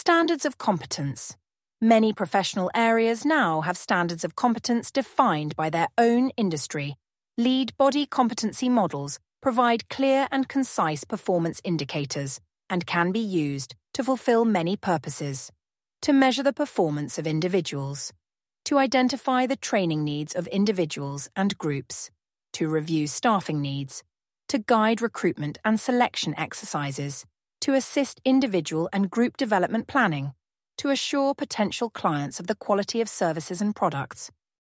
Standards of competence. Many professional areas now have standards of competence defined by their own industry. Lead body competency models provide clear and concise performance indicators and can be used to fulfill many purposes. To measure the performance of individuals, to identify the training needs of individuals and groups, to review staffing needs, to guide recruitment and selection exercises, to assist individual and group development planning, to assure potential clients of the quality of services and products,